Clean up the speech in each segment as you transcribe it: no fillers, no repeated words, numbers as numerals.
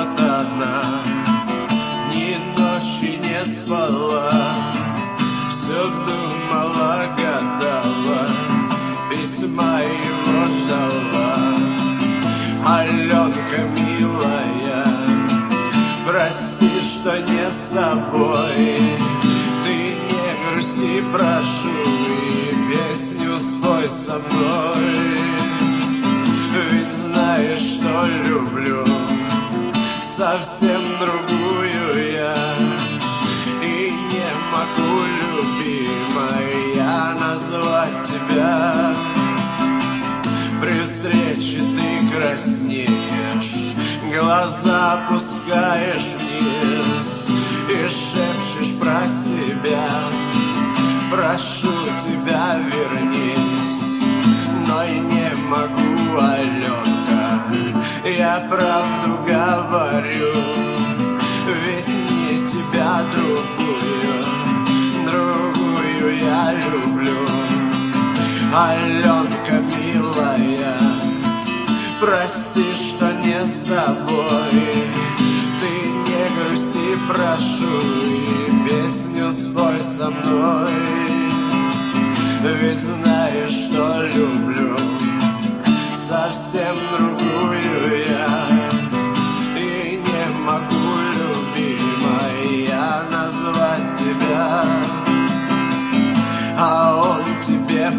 вот одна, ни ночи не спала, все думала, гадала, письма его ждала. Аленка, милая, прости, что не с тобой, ты не грусти, прошу, и песню спой со мной. Ведь знаешь, что люблю совсем другую я, и не могу, любимая, назвать тебя. При встрече ты краснеешь, глаза опускаешь вниз и шепчешь про себя: прошу тебя, вернись. Но и не могу, Аленка, я правду говорю, ведь не тебя, другую я люблю. Аленка, милая, прости, что не с тобой, ты не грусти, прошу, и песню спой со мной. Ведь знаешь, что люблю совсем другую я, и не могу, любимая, назвать тебя. А он тебе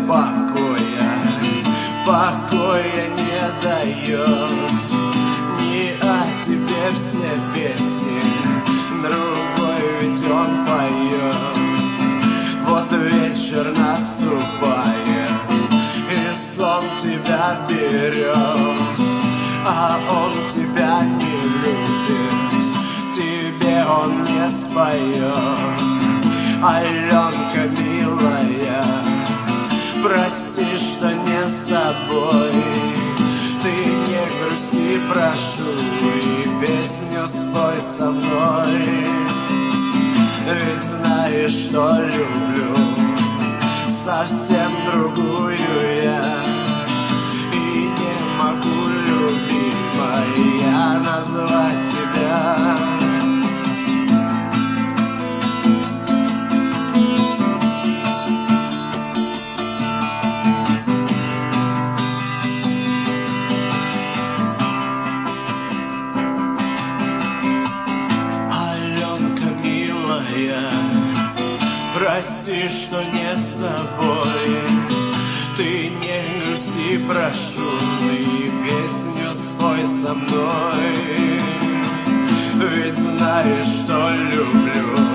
покоя не дает, не о тебе все песни, другой ведь он поет. Вот вечер наступает, и сон тебя берет, а он тебя не любит, тебе он не споет. Аленка, милая, прости, что не с тобой, ты не грусти, прошу, и песню спой со мной. Ведь знаешь, что люблю совсем другую я, и не могу, любимая, назвать тебя. Прости, что не с тобой, ты не грусти, прошу, и песню спой со мной. Ведь знаешь, что люблю